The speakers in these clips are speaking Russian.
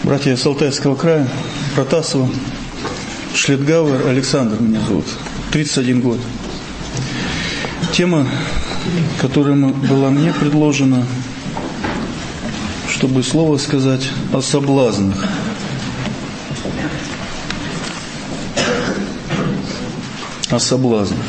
Братья с Алтайского края, Протасова, Шлетгауэр Александр меня зовут, 31 год. Тема, которая была мне предложена, чтобы слово сказать о соблазнах. О соблазнах.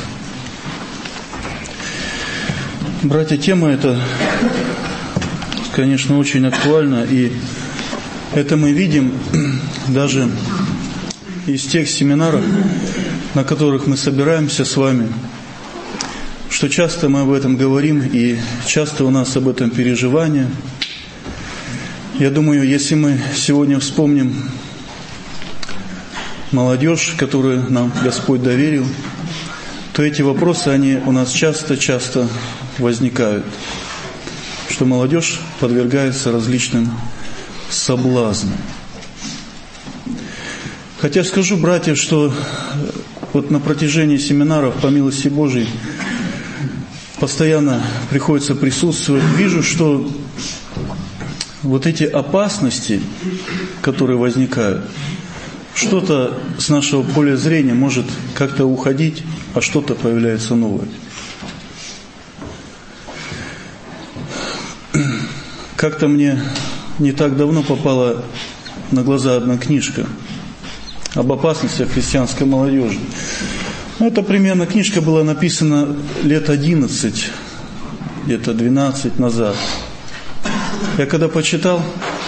Братья, тема эта, конечно, очень актуальна, и это мы видим даже из тех семинаров, на которых мы собираемся с вами, что часто мы об этом говорим, и часто у нас об этом переживания. Я думаю, если мы сегодня вспомним молодежь, которую нам Господь доверил, то эти вопросы, они у нас часто возникают, что молодежь подвергается различным соблазнам. Хотя скажу, братья, что вот на протяжении семинаров, по милости Божией, постоянно приходится присутствовать. Вижу, что вот эти опасности, которые возникают, что-то с нашего поля зрения может как-то уходить, а что-то появляется новое. Как-то мне не так давно попала на глаза одна книжка об опасностях христианской молодежи. Это примерно книжка была написана лет 11, где-то 12 назад. Я когда почитал,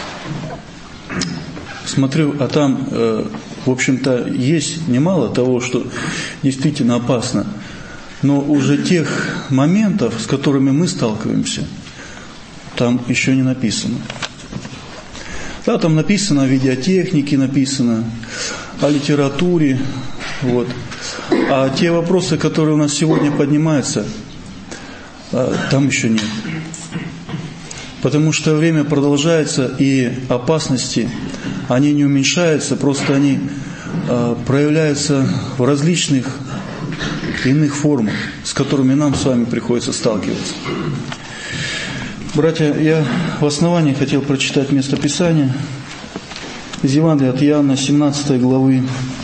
смотрю, а там, в общем-то, есть немало того, что действительно опасно. Но уже тех моментов, с которыми мы сталкиваемся, там еще не написано. Да, там написано о видеотехнике, написано о литературе, вот. А те вопросы, которые у нас сегодня поднимаются, там еще нет. Потому что время продолжается, и опасности, они не уменьшаются, просто они проявляются в различных иных формах, с которыми нам с вами приходится сталкиваться. Братья, я в основании хотел прочитать место Писания из Евангелия от Иоанна, 17 главы,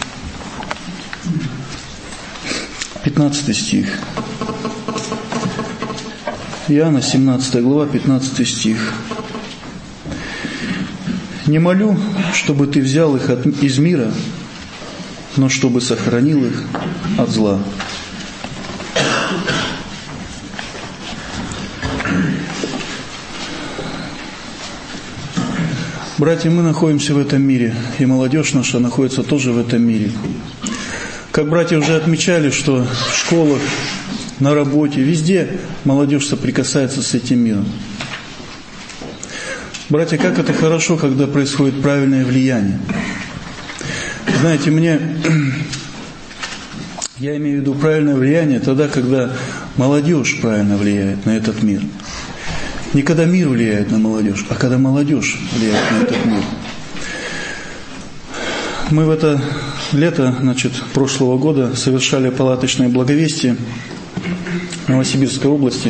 15 стих. Иоанна, 17 глава, 15 стих. «Не молю, чтобы ты взял их из мира, но чтобы сохранил их от зла». Братья, мы находимся в этом мире, и молодежь наша находится тоже в этом мире. Как братья уже отмечали, что в школах, на работе, везде молодежь соприкасается с этим миром. Братья, как это хорошо, когда происходит правильное влияние. Знаете, я имею в виду правильное влияние тогда, когда молодежь правильно влияет на этот мир. Не когда мир влияет на молодежь, а когда молодежь влияет на этот мир. Мы в это лето, прошлого года совершали палаточное благовестие в Новосибирской области.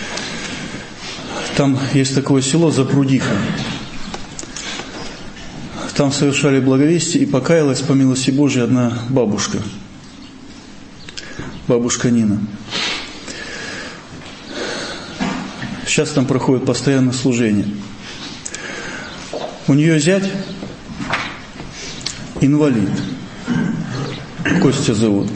Там есть такое село Запрудиха. Там совершали благовестие, и покаялась, по милости Божией, одна бабушка. Бабушка Нина. Сейчас там проходит постоянное служение. У нее зять инвалид. Костя зовут.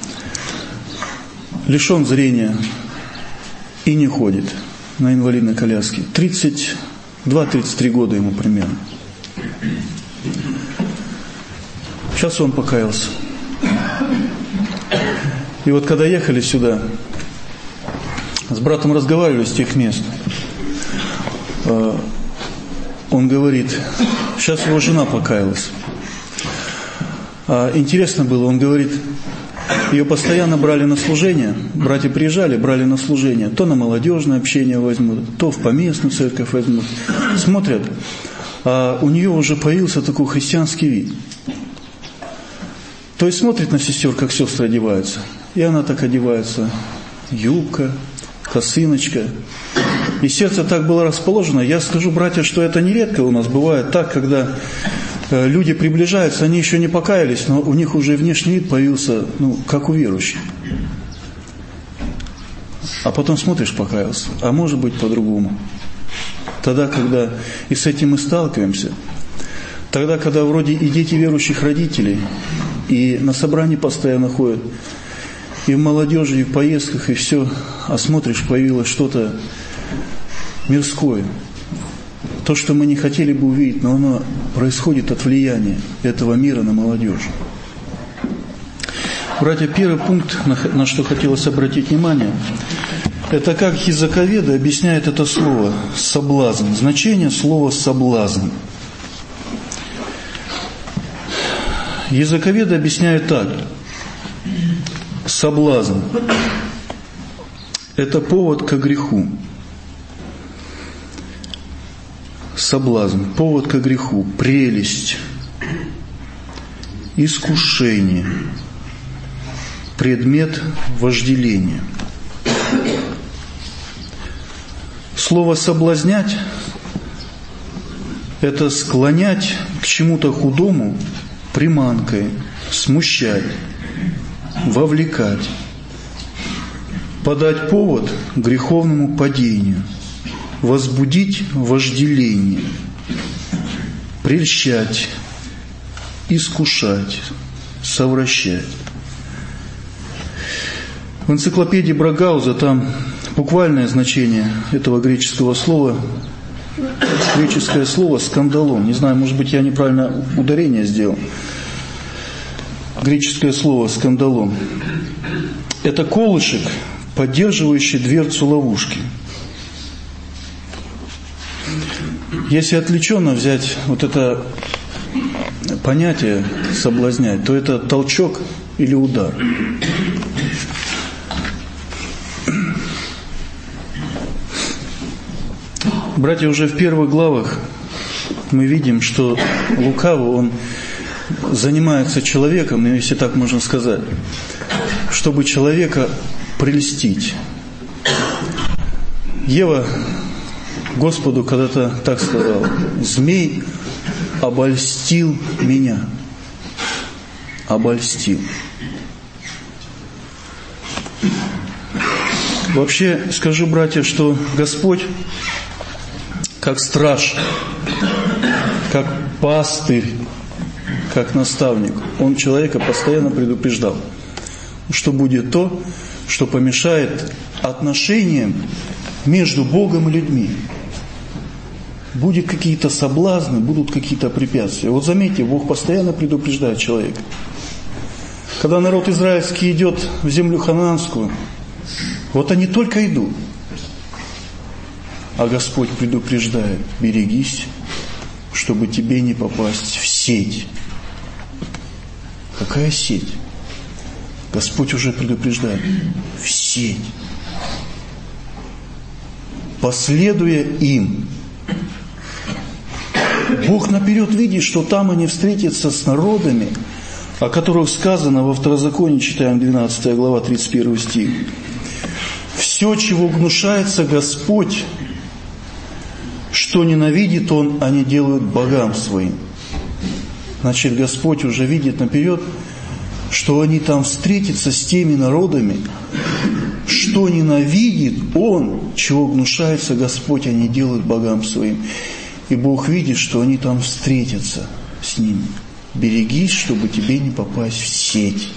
Лишен зрения и не ходит на инвалидной коляске. 32-33 года ему примерно. Сейчас он покаялся. И вот когда ехали сюда, с братом разговаривали с тех мест. Он говорит, сейчас его жена покаялась. Интересно было, он говорит, ее постоянно брали на служение, братья приезжали, брали на служение, то на молодежное общение возьмут, то в поместную церковь возьмут. Смотрят, а у нее уже появился такой христианский вид. То есть смотрит на сестер, как сестры одеваются, и она так одевается, юбка, косыночка. И сердце так было расположено. Я скажу, братья, что это нередко у нас бывает так, когда люди приближаются, они еще не покаялись, но у них уже внешний вид появился, как у верующих. А потом смотришь, покаялся, а может быть по-другому. Тогда, когда и с этим мы сталкиваемся, тогда, когда вроде и дети верующих родителей, и на собрании постоянно ходят, и в молодежи, и в поездках, и все, а смотришь, появилось что-то мирское. То, что мы не хотели бы увидеть, но оно происходит от влияния этого мира на молодежь. Братья, первый пункт, на что хотелось обратить внимание, это как языковеды объясняют это слово «соблазн». Значение слова «соблазн». Языковеды объясняют так. Соблазн – это повод к греху. Соблазн – повод к греху, прелесть, искушение, предмет вожделения. Слово «соблазнять» – это склонять к чему-то худому приманкой, смущать, вовлекать, подать повод к греховному падению, возбудить вожделение, прельщать, искушать, совращать. В энциклопедии Брагауза там буквальное значение этого греческого слова, греческое слово «скандалон». Не знаю, может быть, я неправильно ударение сделал. Греческое слово «скандалон» – это колышек, поддерживающий дверцу ловушки. Если отвлеченно взять вот это понятие «соблазнять», то это толчок или удар. Братья, уже в первых главах мы видим, что лукавый, он занимается человеком, если так можно сказать, чтобы человека прельстить. Ева Господу когда-то так сказала: «Змей обольстил меня». Обольстил. Вообще, скажу, братья, что Господь, как страж, как пастырь, как наставник, Он человека постоянно предупреждал, что будет то, что помешает отношениям между Богом и людьми. Будут какие-то соблазны, будут какие-то препятствия. Вот заметьте, Бог постоянно предупреждает человека. Когда народ израильский идет в землю ханаанскую, вот они только идут. А Господь предупреждает: берегись, чтобы тебе не попасть в сеть. Какая сеть? Господь уже предупреждает: в сеть. Последуя им. Бог наперед видит, что там они встретятся с народами, о которых сказано во Второзаконии, читаем 12 глава, 31 стих. Все, чего гнушается Господь, что ненавидит Он, они делают богам своим. Значит, Господь уже видит наперед, что они там встретятся с теми народами, что ненавидит Он, чего гнушается Господь, они делают богам своим. И Бог видит, что они там встретятся с ними. Берегись, чтобы тебе не попасть в сеть.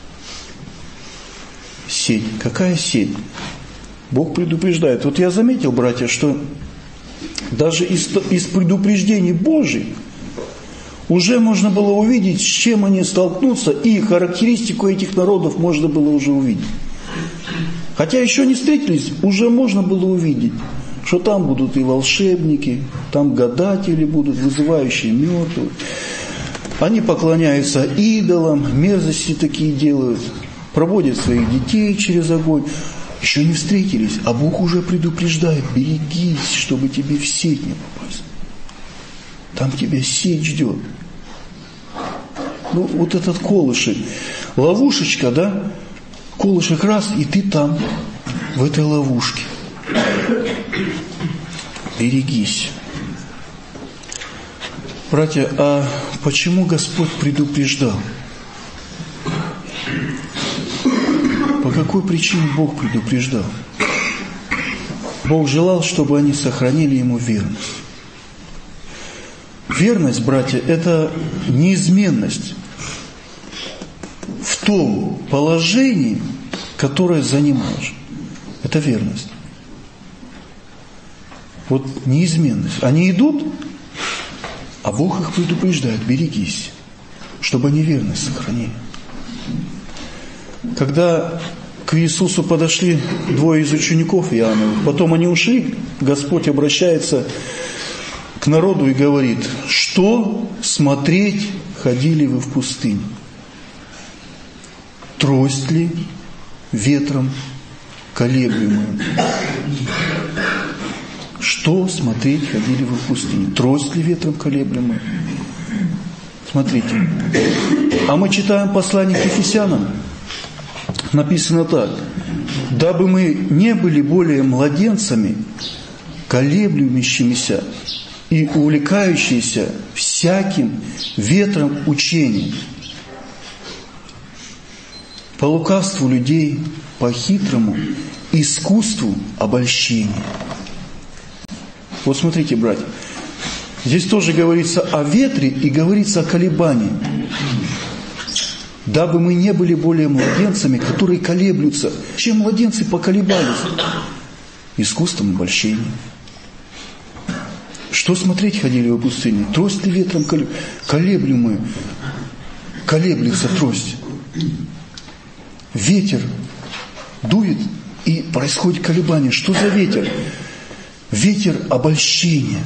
Сеть. Какая сеть? Бог предупреждает. Вот я заметил, братья, что даже из предупреждений Божьих уже можно было увидеть, с чем они столкнутся, и характеристику этих народов можно было уже увидеть. Хотя еще не встретились, уже можно было увидеть, что там будут и волшебники, там гадатели будут, вызывающие мертвых. Они поклоняются идолам, мерзости такие делают, проводят своих детей через огонь. Еще не встретились, а Бог уже предупреждает: берегись, чтобы тебе в сеть не попасть. Там тебя сеть ждет. Ну, вот этот колышек, ловушечка, да? Колышек раз, и ты там, в этой ловушке. Берегись. Братья, а почему Господь предупреждал? По какой причине Бог предупреждал? Бог желал, чтобы они сохранили Ему верность. Верность, братья, это неизменность в том положении, которое занимаешь. Это верность. Вот неизменность. Они идут, а Бог их предупреждает: берегись, чтобы они верность сохранили. Когда к Иисусу подошли двое из учеников Иоанновых, потом они ушли, Господь обращается к народу и говорит: что смотреть ходили вы в пустыню? Трость ли ветром колеблемую? Что смотреть ходили вы в пустыню? Трость ли ветром колеблемую? Смотрите. А мы читаем послание к Ефесянам. Написано так: дабы мы не были более младенцами, колеблющимися и увлекающиеся всяким ветром учения, по лукавству людей, по хитрому искусству обольщения. Вот смотрите, братья, здесь тоже говорится о ветре и говорится о колебании. Дабы мы не были более младенцами, которые колеблются. Чем младенцы поколебались? Искусством обольщения. Что смотреть ходили в пустыне? Трость ли ветром колеблемую? Колеблется трость. Ветер дует, и происходит колебание. Что за ветер? Ветер обольщения.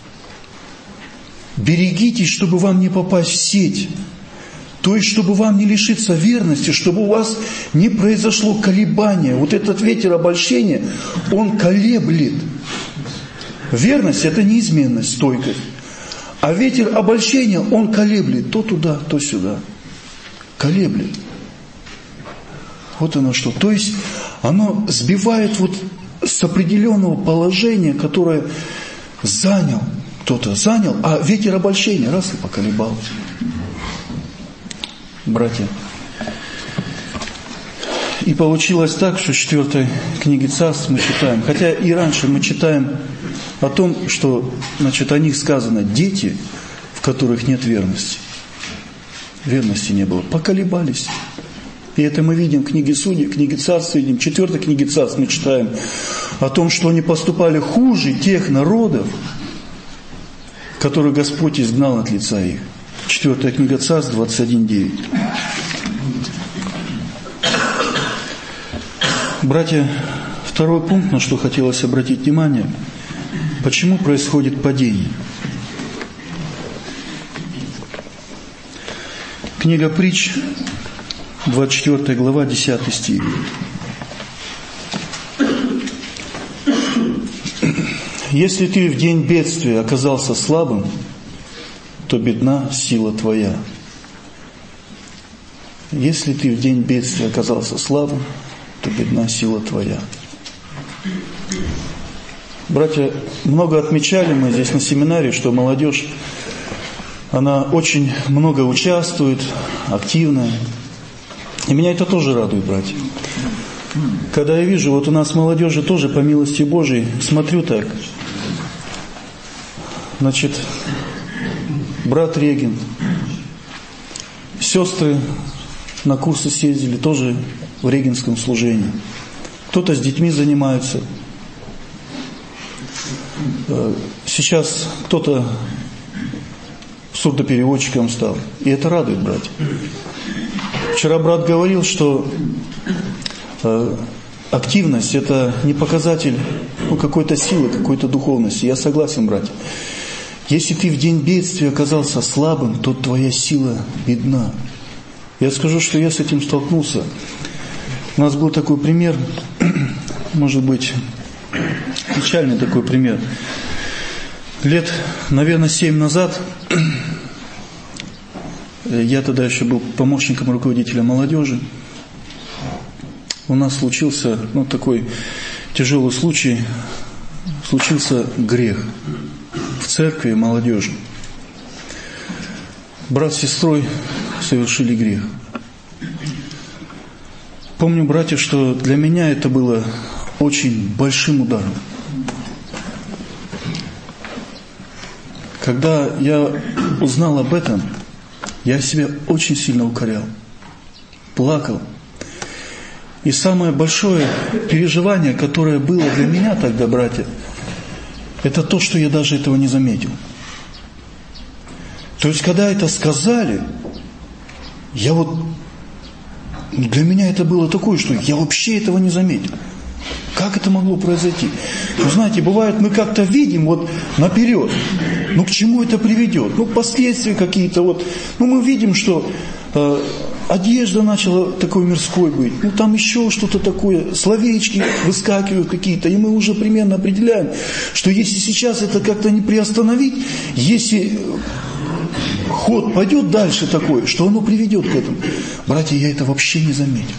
Берегитесь, чтобы вам не попасть в сеть. То есть, чтобы вам не лишиться верности, чтобы у вас не произошло колебание. Вот этот ветер обольщения, он колеблет. Верность – это неизменность, стойкость. А ветер обольщения, он колеблет то туда, то сюда. Колеблет. Вот оно что. То есть, оно сбивает вот с определенного положения, которое занял кто-то, а ветер обольщения раз и поколебал. Братья. И получилось так, что в 4 книге Царств мы читаем, хотя и раньше мы читаем о том, что, значит, о них сказано: дети, в которых нет верности. Верности не было. Поколебались. И это мы видим в книге Судей, в книге Царств, видим, в 4 книге Царств мы читаем о том, что они поступали хуже тех народов, которых Господь изгнал от лица их. 4 книга Царств, 21:9. Братья, второй пункт, на что хотелось обратить внимание: почему происходит падение? Книга Притч, 24 глава, 10 стих. Если ты в день бедствия оказался слабым, то бедна сила твоя. Если ты в день бедствия оказался слабым, то бедна сила твоя. Братья, много отмечали мы здесь на семинаре, что молодежь, она очень много участвует, активная. И меня это тоже радует, братья. Когда я вижу, вот у нас молодежи тоже, по милости Божией, смотрю так. Значит, брат регент, сестры на курсы съездили, тоже в регентском служении. Кто-то с детьми занимается. Сейчас кто-то сурдопереводчиком стал. И это радует, братья. Вчера брат говорил, что активность – это не показатель какой-то силы, какой-то духовности. Я согласен, братья. Если ты в день бедствия оказался слабым, то твоя сила бедна. Я скажу, что я с этим столкнулся. У нас был такой пример, может быть, печальный такой пример. Лет, наверное, 7 назад, я тогда еще был помощником руководителя молодежи, у нас случился, такой тяжелый случай, случился грех в церкви и молодежи. брат с сестрой совершили грех. Помню, братья, что для меня это было очень большим ударом. Когда я узнал об этом, я себя очень сильно укорял, плакал. И самое большое переживание, которое было для меня тогда, братья, это то, что я даже этого не заметил. То есть, когда это сказали, для меня это было такое, что я вообще этого не заметил. Как это могло произойти? Знаете, бывает, мы как-то видим наперед, к чему это приведет? Последствия какие-то, мы видим, что одежда начала такой мирской быть, там еще что-то такое, словечки выскакивают какие-то, и мы уже примерно определяем, что если сейчас это как-то не приостановить, если ход пойдет дальше такой, что оно приведет к этому. Братья, я это вообще не заметил.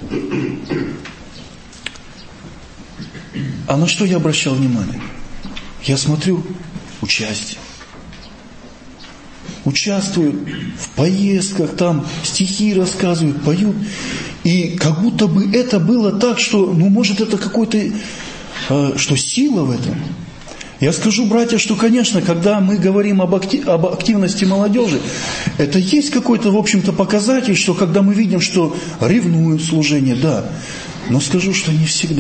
А на что я обращал внимание? Я смотрю, участие. Участвуют в поездках, там стихи рассказывают, поют. И как будто бы это было так, что, может, это какой-то, что сила в этом. Я скажу, братья, что, конечно, когда мы говорим об активности молодежи, это есть какой-то, в общем-то, показатель, что когда мы видим, что ревнуют служение, да. Но скажу, что не всегда.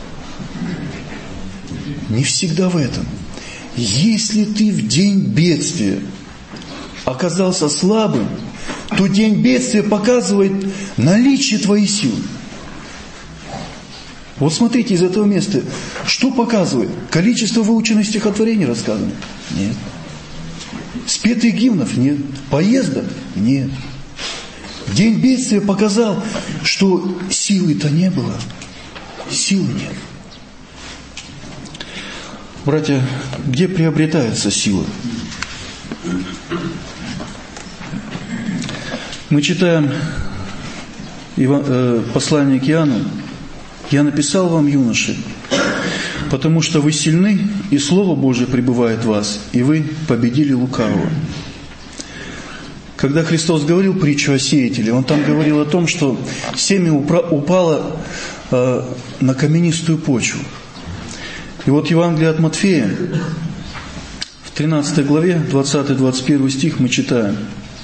Не всегда в этом. Если ты в день бедствия оказался слабым, то день бедствия показывает наличие твоей силы. Смотрите из этого места, что показывает? Количество выученных стихотворений рассказано? Нет. Спетых гимнов? Нет. Поездок? Нет. День бедствия показал, что силы-то не было. Силы нет. Братья, где приобретается сила? Мы читаем послание к Иоанну. «Я написал вам, юноши, потому что вы сильны, и Слово Божие пребывает в вас, и вы победили лукавого». Когда Христос говорил притчу о сеятеле, Он там говорил о том, что семя упало на каменистую почву. И Евангелие от Матфея, в 13 главе, 20-21 стих мы читаем: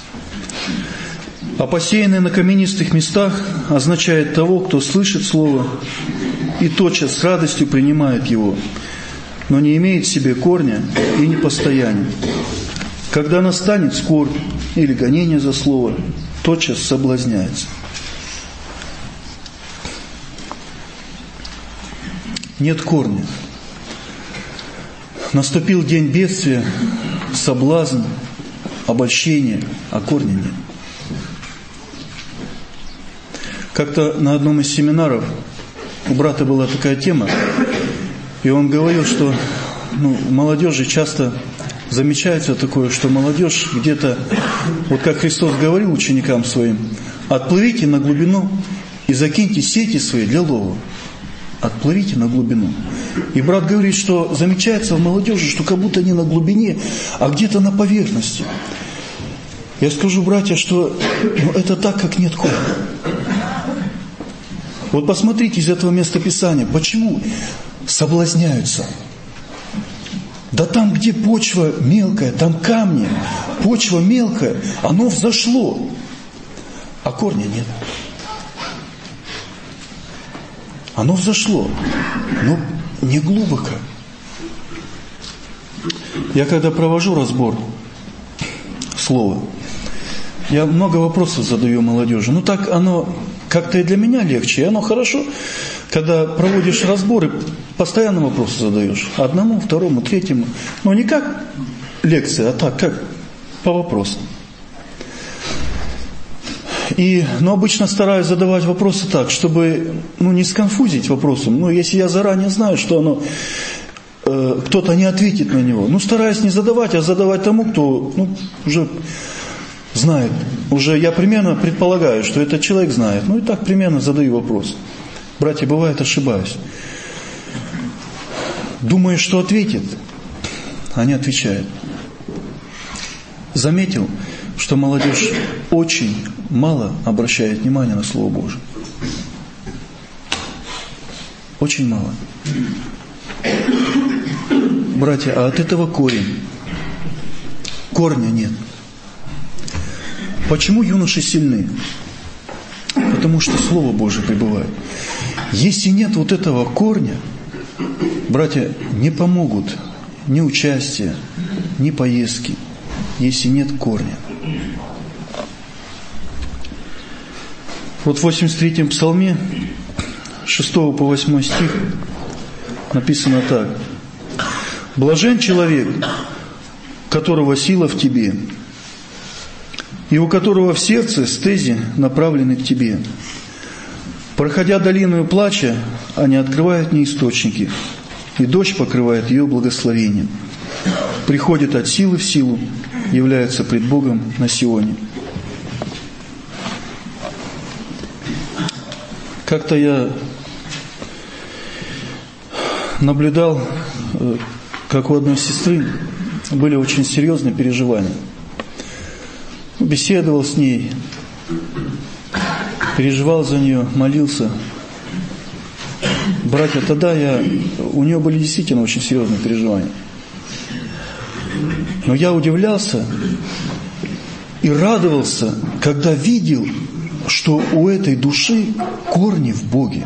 «А посеянный на каменистых местах означает того, кто слышит Слово и тотчас с радостью принимает его, но не имеет в себе корня и не постоянен. Когда настанет скорбь или гонение за Слово, тотчас соблазняется». Нет корня. Наступил день бедствия, соблазн, обольщение, а корня нет. Как-то на одном из семинаров у брата была такая тема, и он говорил, что в молодежи часто замечается такое, что молодежь где-то, как Христос говорил ученикам своим: «Отплывите на глубину и закиньте сети свои для лова». Отплывите на глубину. И брат говорит, что замечается в молодежи, что как будто не на глубине, а где-то на поверхности. Я скажу, братья, что это так, как нет корня. Посмотрите из этого места Писания, почему соблазняются. Да там, где почва мелкая, там камни, почва мелкая, оно взошло, а корня нет. Оно взошло, но не глубоко. Я когда провожу разбор слова, я много вопросов задаю молодежи. Так оно как-то и для меня легче, и оно хорошо, когда проводишь разборы, постоянно вопросы задаешь. Одному, второму, третьему. Не как лекция, а так, как по вопросам. Но обычно стараюсь задавать вопросы так, чтобы не сконфузить вопросом. Если я заранее знаю, что кто-то не ответит на него, стараюсь не задавать, а задавать тому, кто уже знает. Уже я примерно предполагаю, что этот человек знает. И так примерно задаю вопрос. Братья, бывает, ошибаюсь. Думаю, что ответит, а не отвечает. Заметил, что молодежь очень мало обращает внимание на Слово Божие. Очень мало. Братья, а от этого корень. Корня нет. Почему юноши сильны? Потому что Слово Божие пребывает. Если нет вот этого корня, братья, не помогут ни участие, ни поездки, если нет корня. Вот в 83-м псалме, 6 по 8 стих, написано так. «Блажен человек, которого сила в тебе, и у которого в сердце стези направлены к тебе. Проходя долину плача, они открывают мне источники, и дождь покрывает ее благословением. Приходит от силы в силу, является пред Богом на Сионе». Как-то я наблюдал, как у одной сестры были очень серьезные переживания. Беседовал с ней, переживал за нее, молился. Братья, тогда у нее были действительно очень серьезные переживания. Но я удивлялся и радовался, когда видел, что у этой души корни в Боге.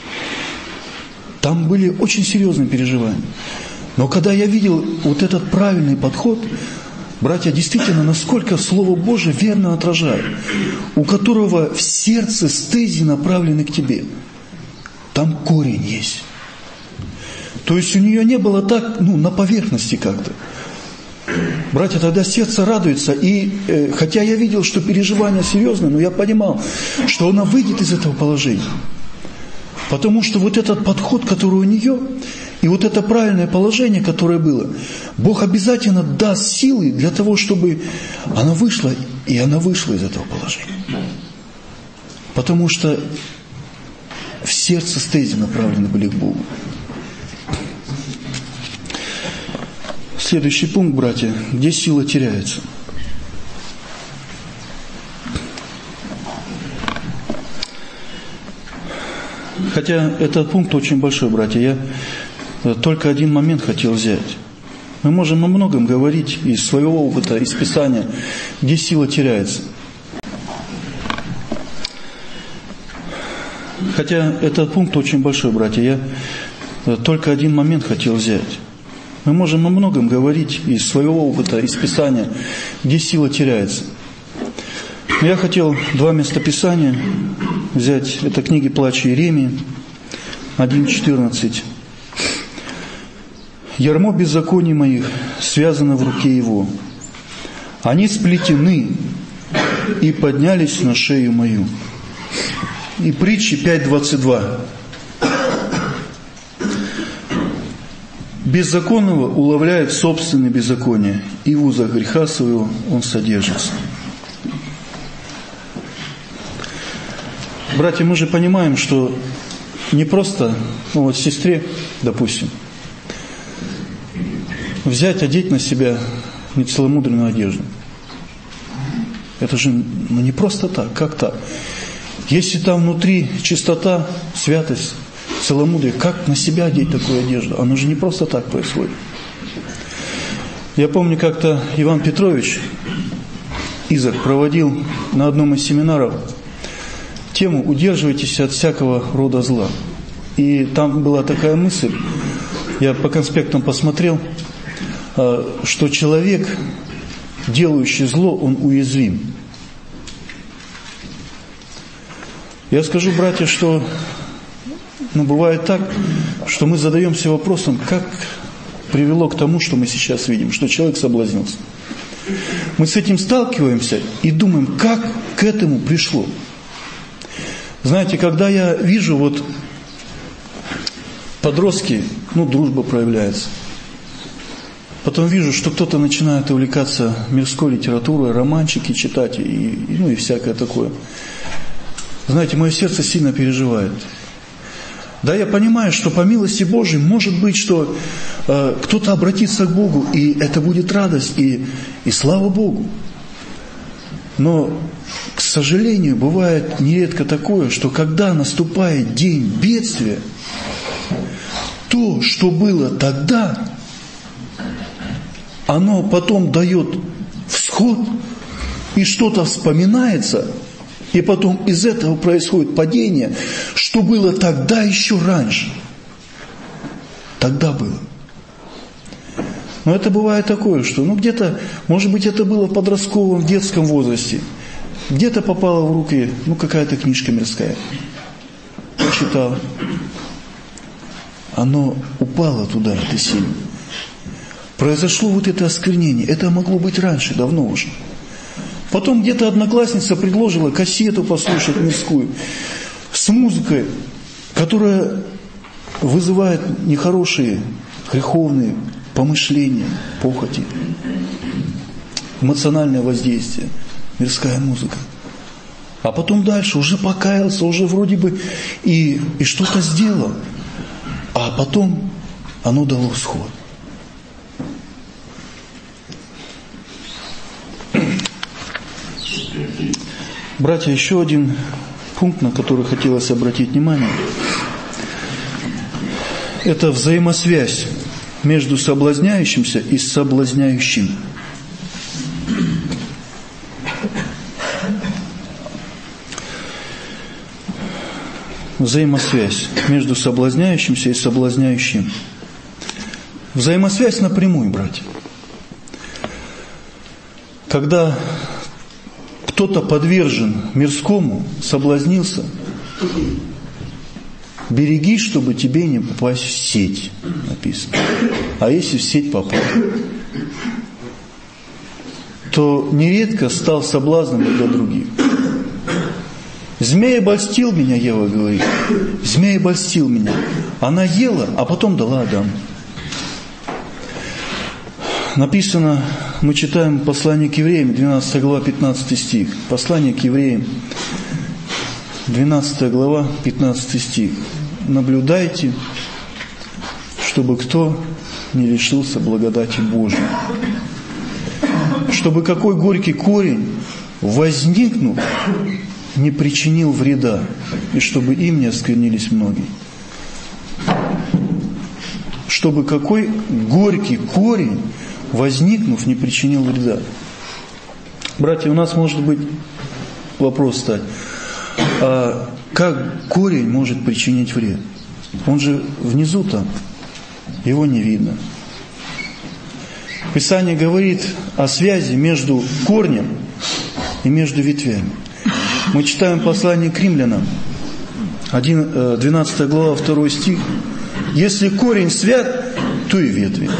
Там были очень серьезные переживания. Но когда я видел вот этот правильный подход, братья, действительно, насколько Слово Божие верно отражает, у которого в сердце стези направлены к тебе, там корень есть. То есть у нее не было так, на поверхности как-то. Братья, тогда сердце радуется, и хотя я видел, что переживания серьезные, но я понимал, что она выйдет из этого положения. Потому что вот этот подход, который у нее, и вот это правильное положение, которое было, Бог обязательно даст силы для того, чтобы она вышла, и она вышла из этого положения. Потому что в сердце стези направлены были к Богу. Следующий пункт, братья, где сила теряется. Хотя этот пункт очень большой, братья, я только один момент хотел взять. Мы можем о многом говорить из своего опыта, из Писания, где сила теряется. Хотя этот пункт очень большой, братья, я только один момент хотел взять. Мы можем о многом говорить из своего опыта, из Писания, где сила теряется. Но я хотел два местописания взять. Это книги Плача Иеремии, 1:14. «Ярмо беззаконий моих связано в руке его. Они сплетены и поднялись на шею мою». И Притчи 5:22. «Беззаконного уловляет собственное беззаконие, и в узах греха своего он содержится». Братья, мы же понимаем, что не просто, сестре, допустим, взять, одеть на себя нецеломудренную одежду. Это же не просто так, как так? Если там внутри чистота, святость, целомудрие, как на себя одеть такую одежду? Оно же не просто так происходит. Я помню, как-то Иван Петрович Изак проводил на одном из семинаров тему «Удерживайтесь от всякого рода зла». И там была такая мысль, я по конспектам посмотрел, что человек, делающий зло, он уязвим. Я скажу, братья, что бывает так, что мы задаемся вопросом, как привело к тому, что мы сейчас видим, что человек соблазнился. Мы с этим сталкиваемся и думаем, как к этому пришло. Знаете, когда я вижу, подростки, дружба проявляется. Потом вижу, что кто-то начинает увлекаться мирской литературой, романчики читать и всякое такое. Знаете, мое сердце сильно переживает. Да, я понимаю, что по милости Божией может быть, что кто-то обратится к Богу, и это будет радость, и слава Богу. Но, к сожалению, бывает нередко такое, что когда наступает день бедствия, то, что было тогда, оно потом дает всход, и что-то вспоминается, и потом из этого происходит падение, что было тогда еще раньше. Тогда было. Но это бывает такое, что где-то, может быть, это было в подростковом, детском возрасте, где-то попала в руки какая-то книжка мирская. Прочитал. Оно упало туда, это сильно. Произошло вот это осквернение. Это могло быть раньше, давно уже. Потом где-то одноклассница предложила кассету послушать мирскую с музыкой, которая вызывает нехорошие, греховные помышления, похоти, эмоциональное воздействие, мирская музыка. А потом дальше уже покаялся, уже вроде бы и что-то сделал. А потом оно дало всход. Братья, еще один пункт, на который хотелось обратить внимание, это взаимосвязь между соблазняющимся и соблазняющим. Взаимосвязь между соблазняющимся и соблазняющим. Взаимосвязь напрямую, братья. Когда кто-то подвержен мирскому, соблазнился, береги, чтобы тебе не попасть в сеть, написано. А если в сеть попал, то нередко стал соблазном для других. Змей обольстил меня, Ева говорит. Змей обольстил меня. Она ела, а потом дала Адаму. Написано, мы читаем послание к евреям, 12 глава, 15 стих. Послание к евреям, 12 глава, 15 стих. Наблюдайте, чтобы кто не лишился благодати Божией. Чтобы какой горький корень, возникнув, не причинил вреда, и чтобы им не осквернились многие. Чтобы какой горький корень, возникнув, не причинил вреда. Братья, у нас может быть вопрос стать, а как корень может причинить вред? Он же внизу там, его не видно. Писание говорит о связи между корнем и между ветвями. Мы читаем послание к римлянам, 12 глава, 2 стих. Если корень свят, то и ветви.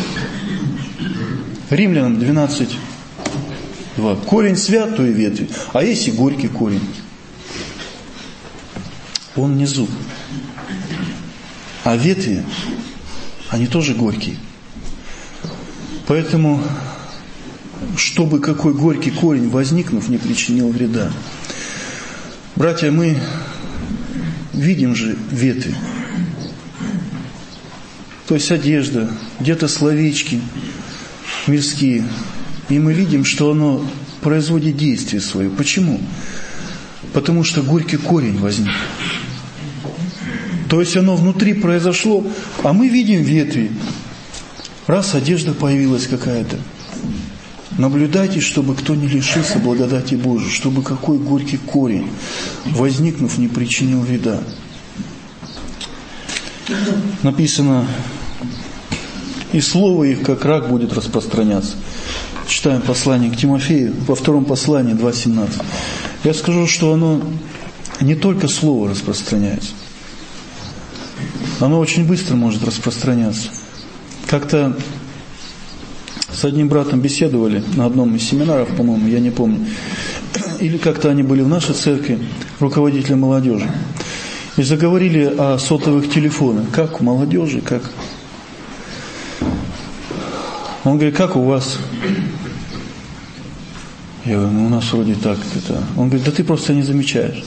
Римлянам 12, 2. Корень свят, то и ветви. А если горький корень? Он внизу. А ветви, они тоже горькие. Поэтому, чтобы какой горький корень, возникнув, не причинил вреда. Братья, мы видим же ветви. То есть одежда, где-то словечки мирские. И мы видим, что оно производит действие свое. Почему? Потому что горький корень возник. То есть оно внутри произошло, а мы видим ветви. Раз одежда появилась какая-то. Наблюдайте, чтобы кто не лишился благодати Божией, чтобы какой горький корень, возникнув, не причинил вреда. Написано, и слово их, как рак, будет распространяться. Читаем послание к Тимофею, во втором послании 2:17. Я скажу, что оно не только слово распространяется. Оно очень быстро может распространяться. Как-то с одним братом беседовали на одном из семинаров, по-моему, я не помню. Или как-то они были в нашей церкви, руководители молодежи. И заговорили о сотовых телефонах. Как у молодежи, как... Он говорит, как у вас? Я говорю, у нас вроде так. Он говорит, да ты просто не замечаешь.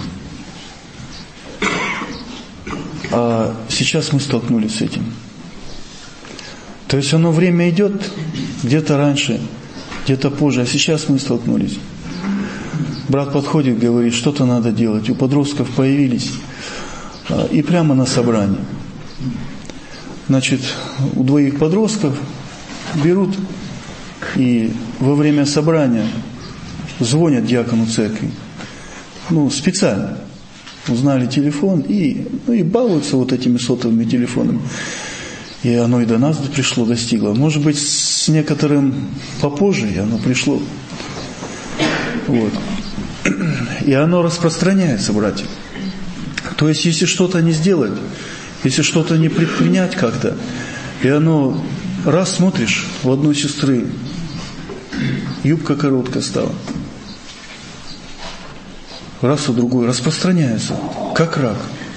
А сейчас мы столкнулись с этим. То есть оно время идет где-то раньше, где-то позже, а сейчас мы столкнулись. Брат подходит, говорит, что-то надо делать. У подростков появились. И прямо на собрании. Значит, у двоих подростков берут и во время собрания звонят диакону церкви. Специально. Узнали телефон и балуются вот этими сотовыми телефонами. И оно и до нас пришло, достигло. Может быть, с некоторым попозже оно пришло. Вот. И оно распространяется, братья. То есть, если что-то не сделать, если что-то не предпринять как-то, и оно, раз смотришь, у одной сестры юбка короткая стала, раз у другой распространяется, как рак,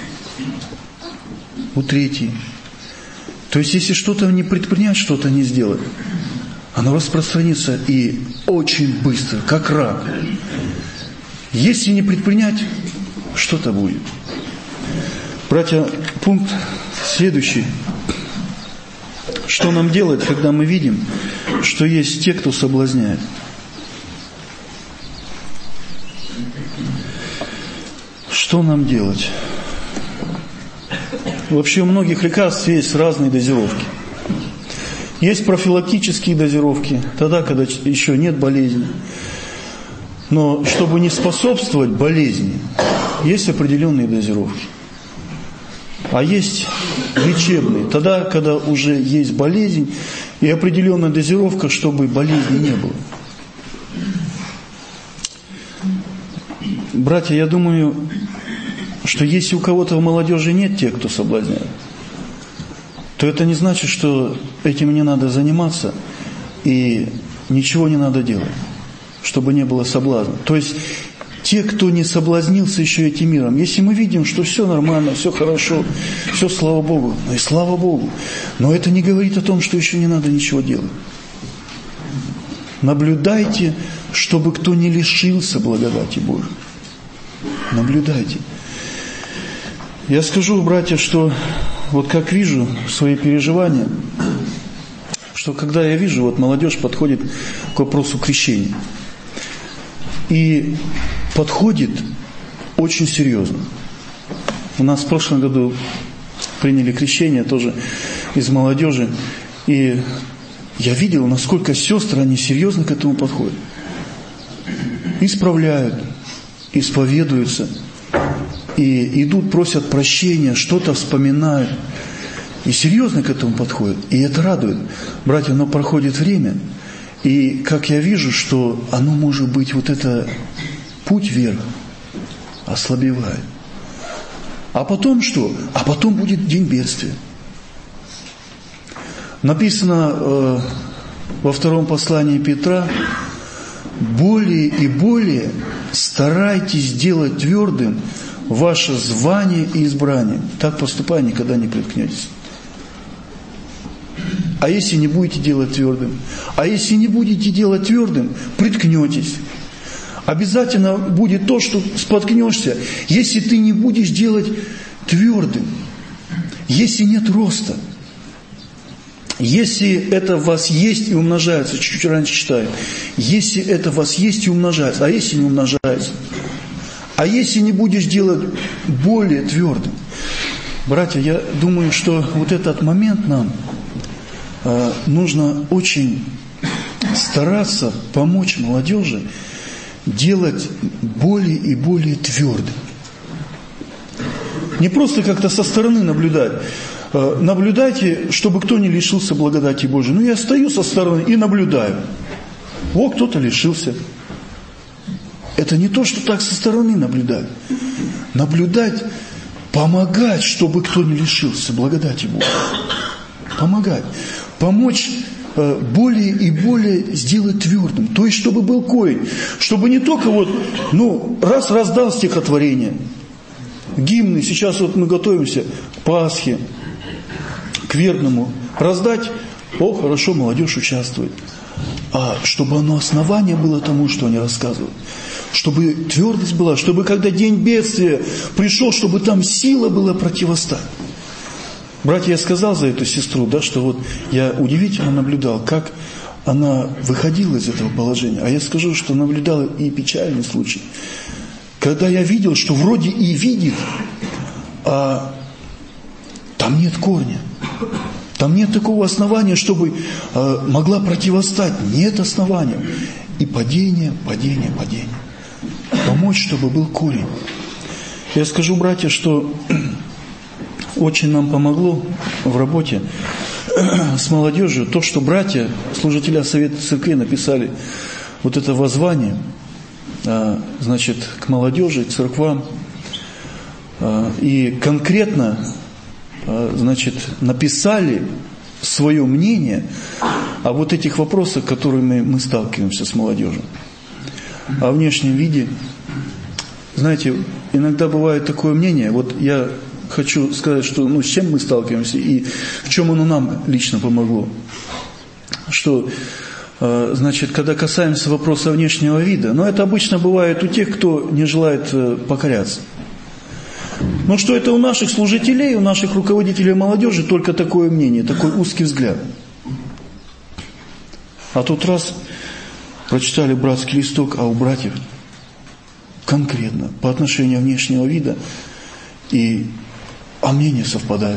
у третьей. То есть, если что-то не предпринять, что-то не сделать, оно распространится и очень быстро, как рак. Если не предпринять, что-то будет. Братья, пункт следующий. Что нам делать, когда мы видим, что есть те, кто соблазняет? Что нам делать? Вообще у многих лекарств есть разные дозировки. Есть профилактические дозировки, тогда, когда еще нет болезни. Но чтобы не способствовать болезни, есть определенные дозировки. А есть лечебные, тогда, когда уже есть болезнь и определенная дозировка, чтобы болезни не было. Братья, я думаю, что если у кого-то в молодежи нет тех, кто соблазняет, то это не значит, что этим не надо заниматься и ничего не надо делать, чтобы не было соблазна. То есть те, кто не соблазнился еще этим миром, если мы видим, что все нормально, все хорошо, все слава Богу, и слава Богу, но это не говорит о том, что еще не надо ничего делать. Наблюдайте, чтобы кто не лишился благодати Божией. Наблюдайте. Я скажу, братья, что вот как вижу свои переживания, что когда я вижу, вот молодежь подходит к вопросу крещения. И подходит очень серьезно. У нас в прошлом году приняли крещение тоже из молодежи. И я видел, насколько сестры, они серьезно к этому подходят. Исправляют, исповедуются. И идут, просят прощения, что-то вспоминают. И серьезно к этому подходят. И это радует. Братья, но проходит время. И как я вижу, что оно может быть, вот это путь вверх ослабевает. А потом что? А потом будет день бедствия. Написано во втором послании Петра: более и более старайтесь сделать твердым ваше звание и избрание. Так поступая, никогда не приткнетесь. А если не будете делать твердым? А если не будете делать твердым, приткнетесь. Обязательно будет то, что споткнешься, если ты не будешь делать твердым. Если нет роста. Если это в вас есть и умножается, чуть-чуть раньше читаю. Если это в вас есть и умножается, а если не умножается? А если не будешь делать более твердым? Братья, я думаю, что вот этот момент нам нужно очень стараться помочь молодежи делать более и более твердым. Не просто как-то со стороны наблюдать. Наблюдайте, чтобы кто не лишился благодати Божией. Я стою со стороны и наблюдаю. Кто-то лишился. Это не то, что так со стороны наблюдать. Наблюдать, помогать, чтобы кто не лишился благодати Божией. Помогать. Помочь более и более сделать твердым. То есть, чтобы был коин. Чтобы не только раз раздал стихотворение, гимны. Сейчас мы готовимся к Пасхе, к Вербному. Раздать, хорошо, молодежь участвует. А чтобы оно основание было тому, что они рассказывают. Чтобы твердость была, чтобы когда день бедствия пришел, чтобы там сила была противостать. Братья, я сказал за эту сестру, что я удивительно наблюдал, как она выходила из этого положения. А я скажу, что наблюдал и печальный случай. Когда я видел, что вроде и видит, а там нет корня. Там нет такого основания, чтобы могла противостать. Нет основания. И падение. Помочь, чтобы был корень. Я скажу, братья, что очень нам помогло в работе с молодежью то, что братья, служители Совета Церквей написали вот это воззвание, значит, к молодежи, к церквам, и конкретно, значит, написали свое мнение о вот этих вопросах, которыми мы сталкиваемся с молодежью. О внешнем виде. Знаете, иногда бывает такое мнение, вот я хочу сказать, что с чем мы сталкиваемся и в чем оно нам лично помогло. Что, значит, когда касаемся вопроса внешнего вида, но это обычно бывает у тех, кто не желает покоряться. Но что это у наших служителей, у наших руководителей молодежи только такое мнение, такой узкий взгляд. А тут раз прочитали братский листок, а у братьев конкретно по отношению внешнего вида, а мнения совпадают.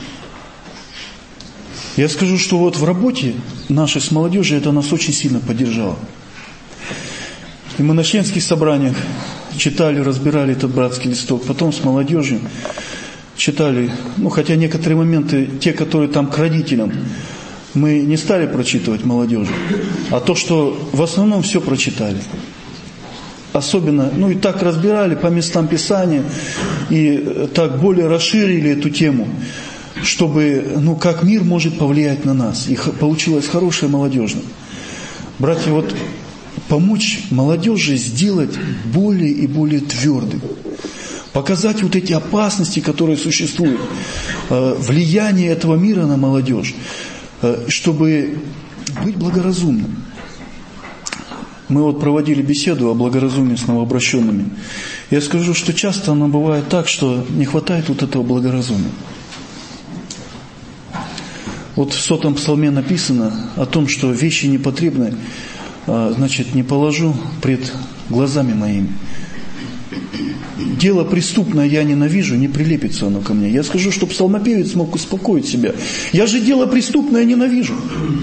Я скажу, что вот в работе нашей с молодежью это нас очень сильно поддержало. И мы на членских собраниях читали, разбирали этот братский листок, потом с молодежью читали, хотя некоторые моменты, те, которые там к родителям, мы не стали прочитывать молодежи, а то, что в основном все прочитали. Особенно, и так разбирали по местам Писания, и так более расширили эту тему, чтобы, как мир может повлиять на нас. И получилось хорошее молодежное. Братья, вот помочь молодежи сделать более и более твердым. Показать вот эти опасности, которые существуют, влияние этого мира на молодежь, чтобы быть благоразумным. Мы вот проводили беседу о благоразумии с новообращенными. Я скажу, что часто оно бывает так, что не хватает вот этого благоразумия. Вот в 100-м псалме написано о том, что вещи непотребные, значит, не положу пред глазами моими. Дело преступное я ненавижу, не прилепится оно ко мне. Я скажу, что псалмопевец мог успокоить себя. Я же дело преступное ненавижу.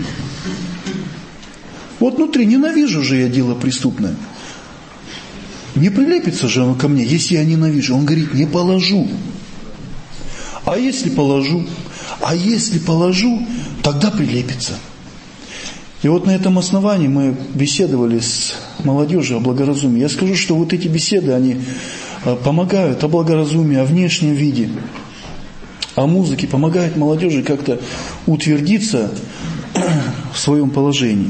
Вот внутри ненавижу же я дело преступное. Не прилепится же оно ко мне, если я ненавижу. Он говорит, не положу. А если положу? А если положу, тогда прилепится. И вот на этом основании мы беседовали с молодежью о благоразумии. Я скажу, что вот эти беседы, они помогают о благоразумии, о внешнем виде, о музыке, помогают молодежи как-то утвердиться в своем положении.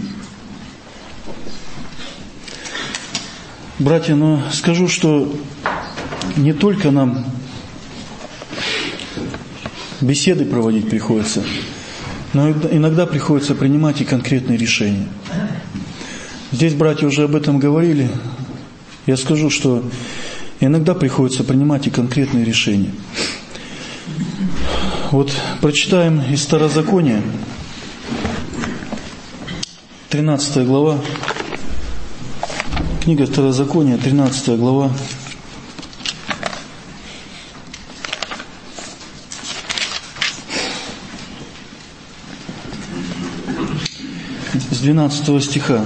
Братья, но скажу, что не только нам беседы проводить приходится, но иногда приходится принимать и конкретные решения. Здесь братья уже об этом говорили. Я скажу, что иногда приходится принимать и конкретные решения. Вот прочитаем из Второзакония, 13 глава. Книга Второзакония, 13 глава. С 12 стиха.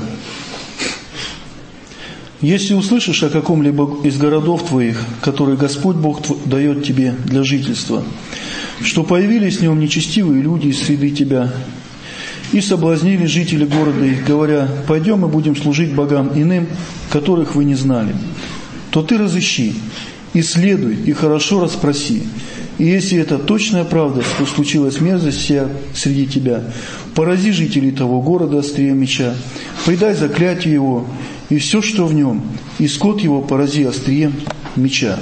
«Если услышишь о каком-либо из городов твоих, который Господь Бог дает тебе для жительства, что появились в нем нечестивые люди из среды тебя, и соблазнили жители города их, говоря, пойдем и будем служить богам иным, которых вы не знали, то ты разыщи, исследуй и хорошо расспроси. И если это точная правда, что случилась мерзость вся среди тебя, порази жителей того города острием меча, предай заклятие его, и все, что в нем, и скот его порази острием меча».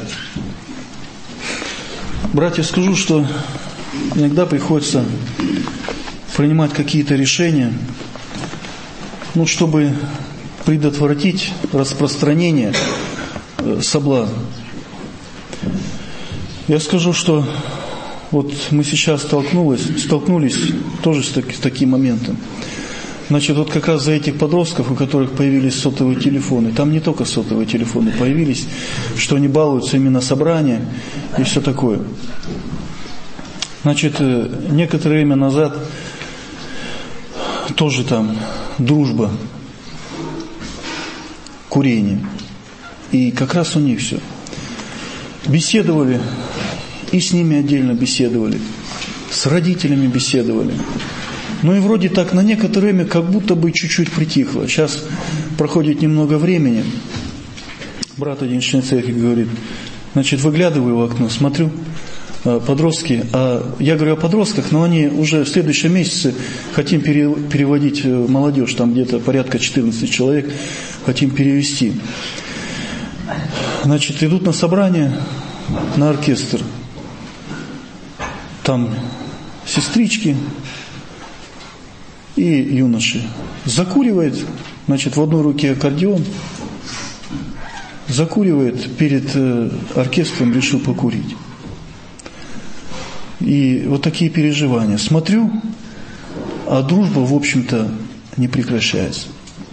Братья, скажу, что иногда приходится принимать какие-то решения, чтобы предотвратить распространение соблазна. Я скажу, что вот мы сейчас столкнулись тоже с таким моментом. Значит, вот как раз за этих подростков, у которых появились сотовые телефоны, там не только сотовые телефоны появились, что они балуются именно собрания и все такое. Значит, некоторое время назад тоже там дружба, курение. И как раз у них все. Беседовали, и с ними отдельно беседовали, с родителями беседовали. Ну и вроде так на некоторое время как будто бы чуть-чуть притихло. Сейчас проходит немного времени. Брат один член церкви говорит, значит, выглядываю в окно, смотрю, подростки, я говорю о подростках, но они уже в следующем месяце хотим переводить молодежь, там где-то порядка 14 человек хотим перевести. Значит, идут на собрание, на оркестр. Там сестрички и юноши. Закуривает, значит, в одной руке аккордеон, закуривает, перед оркестром решил покурить. И вот такие переживания. Смотрю, а дружба, в общем-то, не прекращается.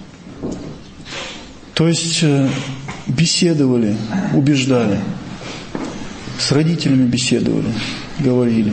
То есть беседовали, убеждали, с родителями беседовали, говорили.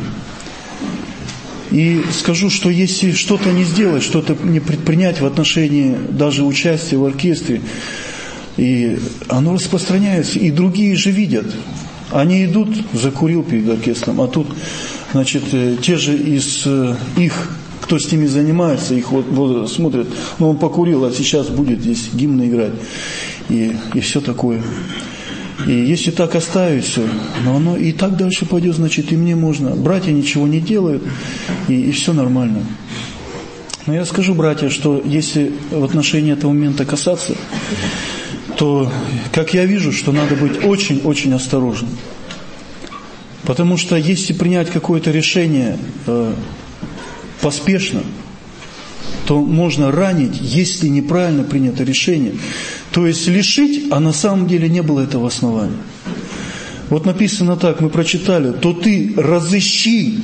И скажу, что если что-то не сделать, что-то не предпринять в отношении даже участия в оркестре, и оно распространяется, и другие же видят. Они идут, закурил перед оркестром, а тут, значит, те же из их, кто с ними занимается, их вот смотрят, ну он покурил, а сейчас будет здесь гимн играть, и все такое. И если так оставить все, но оно и так дальше пойдет, значит, и мне можно. Братья ничего не делают, и все нормально. Но я скажу, братья, что если в отношении этого момента касаться, то, как я вижу, что надо быть очень-очень осторожным. Потому что если принять какое-то решение поспешно, то можно ранить, если неправильно принято решение. То есть лишить, а на самом деле не было этого основания. Вот написано так, мы прочитали, то ты разыщи,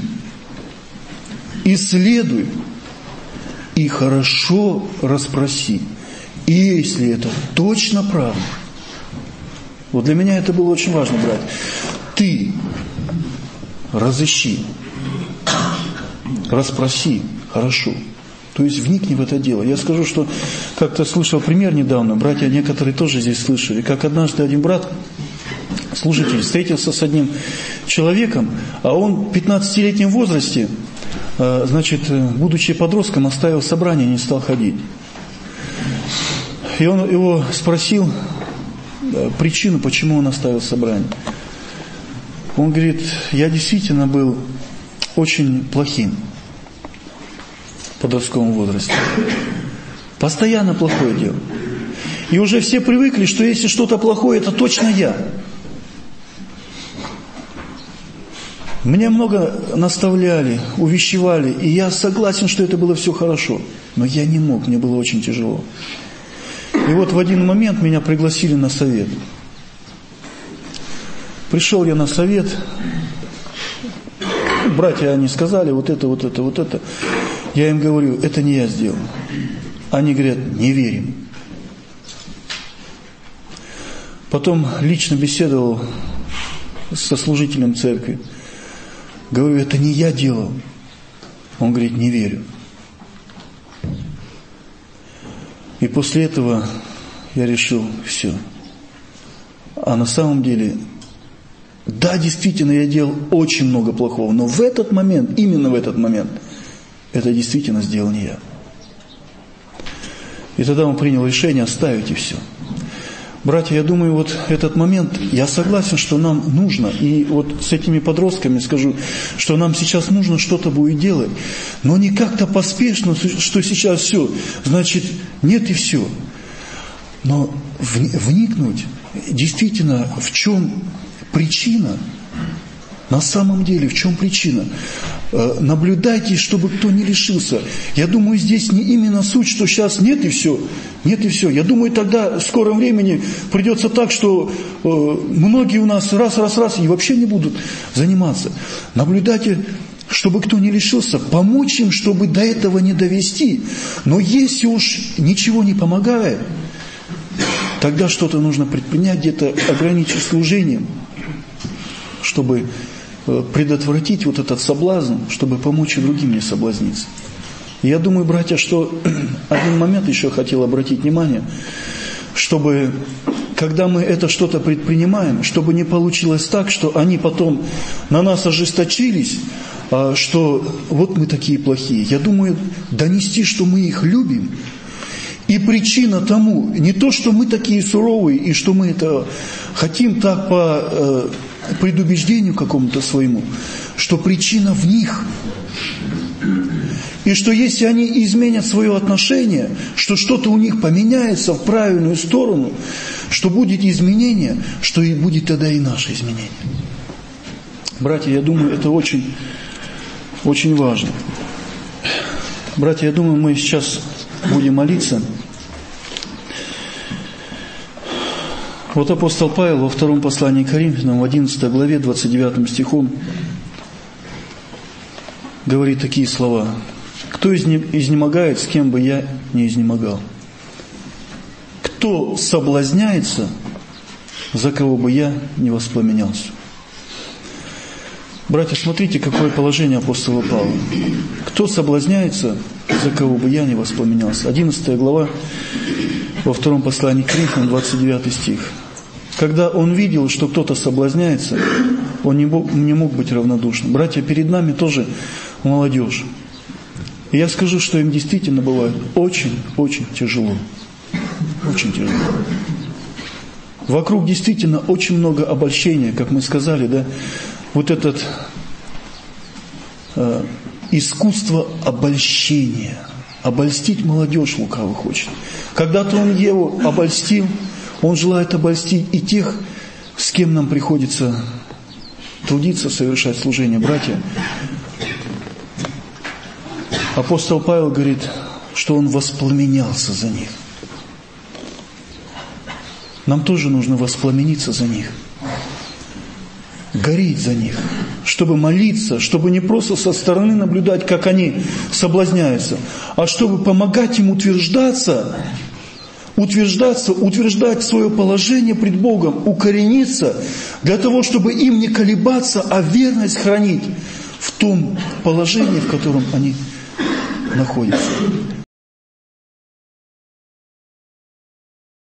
исследуй и хорошо расспроси. И если это точно правда, вот для меня это было очень важно, брать. Ты разыщи, расспроси хорошо. То есть вникни в это дело. Я скажу, что как-то слышал пример недавно, братья некоторые тоже здесь слышали, как однажды один брат, служитель, встретился с одним человеком, а он в 15-летнем возрасте, значит, будучи подростком, оставил собрание, не стал ходить. И он его спросил причину, почему он оставил собрание. Он говорит, я действительно был очень плохим в подростковом возрасте. Постоянно плохое дело. И уже все привыкли, что если что-то плохое, это точно я. Меня много наставляли, увещевали, и я согласен, что это было все хорошо. Но я не мог, мне было очень тяжело. И вот в один момент меня пригласили на совет. Пришел я на совет, братья они сказали, вот это. Я им говорю, это не я сделал. Они говорят, не верим. Потом лично беседовал со служителем церкви. Говорю, это не я делал. Он говорит, не верю. И после этого я решил, все. А на самом деле, да, действительно, я делал очень много плохого, но в этот момент, именно в этот момент, это действительно сделал не я. И тогда он принял решение оставить и все. Братья, я думаю, вот этот момент, я согласен, что нам нужно, и вот с этими подростками скажу, что нам сейчас нужно что-то будет делать, но не как-то поспешно, что сейчас все, значит, нет и все. Но вникнуть, действительно, в чем причина, на самом деле, в чем причина? Наблюдайте, чтобы кто не лишился. Я думаю, здесь не именно суть, что сейчас нет и все. Нет и все. Я думаю, тогда в скором времени придется так, что многие у нас раз, и вообще не будут заниматься. Наблюдайте, чтобы кто не лишился, помочь им, чтобы до этого не довести. Но если уж ничего не помогает, тогда что-то нужно предпринять, где-то ограничить служением, чтобы предотвратить вот этот соблазн, чтобы помочь и другим не соблазниться. Я думаю, братья, что один момент еще хотел обратить внимание, чтобы, когда мы это что-то предпринимаем, чтобы не получилось так, что они потом на нас ожесточились, что вот мы такие плохие. Я думаю, донести, что мы их любим. И причина тому, не то, что мы такие суровые, и что мы это хотим так по предубеждению какому-то своему, что причина в них. И что если они изменят свое отношение, что что-то у них поменяется в правильную сторону, что будет изменение, что и будет тогда и наше изменение. Братья, я думаю, это очень, очень важно. Братья, я думаю, мы сейчас будем молиться. Вот апостол Павел во втором послании к Коринфянам, в 11 главе, 29 стихом, говорит такие слова. «Кто изнемогает, с кем бы я не изнемогал? Кто соблазняется, за кого бы я не воспламенялся?» Братья, смотрите, какое положение апостола Павла. «Кто соблазняется, за кого бы я не воспламенялся?» 11 глава, во втором послании к Коринфянам, 29 стих. Когда он видел, что кто-то соблазняется, он не мог быть равнодушным. Братья, перед нами тоже молодежь. И я скажу, что им действительно бывает очень-очень тяжело. Очень тяжело. Вокруг действительно очень много обольщения, как мы сказали, да? Вот этот искусство обольщения. Обольстить молодежь лукаво хочет. Когда-то он Еву обольстил, он желает обольстить и тех, с кем нам приходится трудиться, совершать служение. Братья, апостол Павел говорит, что он воспламенялся за них. Нам тоже нужно воспламениться за них. Гореть за них, чтобы молиться, чтобы не просто со стороны наблюдать, как они соблазняются, а чтобы помогать им утверждать свое положение пред Богом, укорениться, для того, чтобы им не колебаться, а верность хранить в том положении, в котором они находятся.